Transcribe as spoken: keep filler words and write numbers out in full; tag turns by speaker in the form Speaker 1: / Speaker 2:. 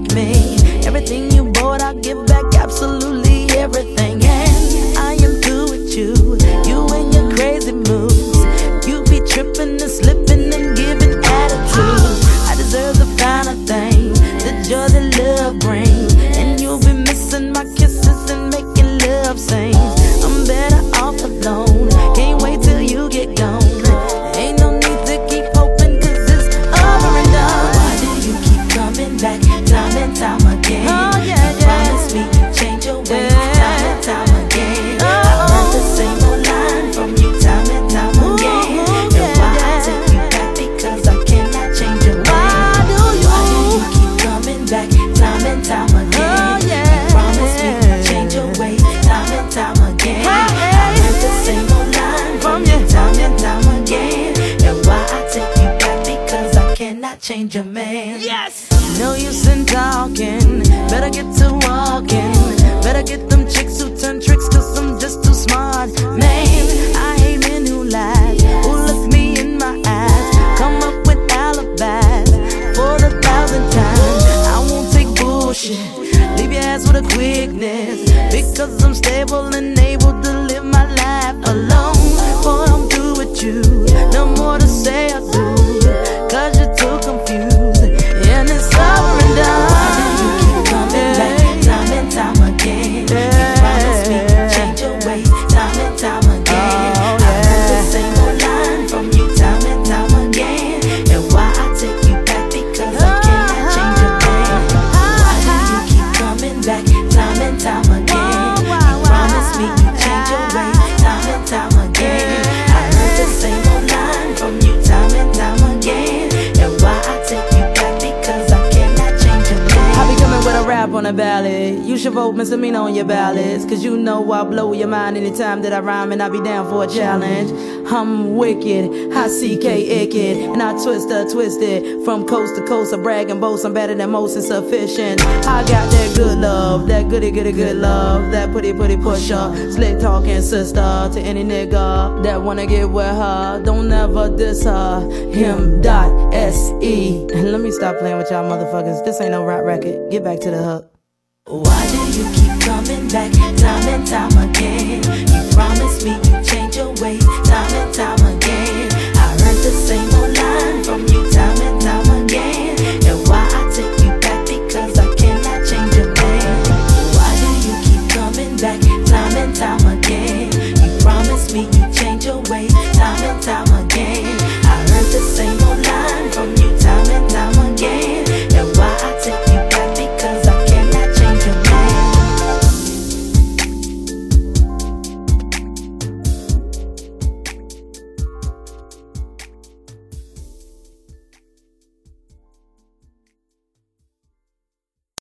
Speaker 1: with me. Everything you bought, I'll give back absolutely everything. And I am through with you, you and your crazy moves. You be tripping and slipping and giving attitude. I deserve the finer thing, the joy that love brings. And you'll be missing my kisses and making love sing. I'm better off alone, can't wait till you get gone. Ain't no need to keep hoping, cause it's over and done. Why do you keep coming back time and time again? Oh, yeah, you yeah. promise me you change your ways yeah. time and time again. Oh, I heard the same old line from you time and time ooh, again. Ooh, and yeah, why yeah. I take you back, because I cannot change your ways. Why do you, why do you keep coming back time and time again? Oh, yeah. You promise me you change your ways time and time again. Hey, I heard the same old line from you time and time again. And why I take you back, because I cannot change your man. Yes! No use in talking, better get to walking. Better get them chicks who turn tricks, cause I'm just too smart. Man, I hate men who lie, who look me in my eyes, come up with alibis for the thousandth time. I won't take bullshit, leave your ass with a quickness, because I'm stable and able to live my life alone. Boy, I'm through with you, no more to say I do, cause you're too confused, and it's over and done. Why do you keep coming back time and time again? You promise me you change your ways time and time again. Oh, yeah. I heard the same old line from you time and time again. And why I take you back, because I cannot change your man. Why do you keep coming back time and time again? You promise me you change your ways time and time again. I heard the same old line from you time and time again. And why I take you back, because I cannot change your man. I be coming with a rap on a ballad. You should vote misdemeanor on your ballots, cause you know I'll blow your mind anytime that I rhyme, and I be down for a challenge. I'm wicked, I C K icked, and I twist her twisted. From coast to coast, I brag and boast, I'm better than most, it's sufficient. I got that good love, that goody goody good love, that pretty pretty pusher, slick talking sister to any nigga that wanna get with her. Don't ever diss her. Him dot S E. Let me stop playing with y'all motherfuckers. This ain't no rap record. Get back to the hook. Why do you keep coming back time and time again? You promise me you change your way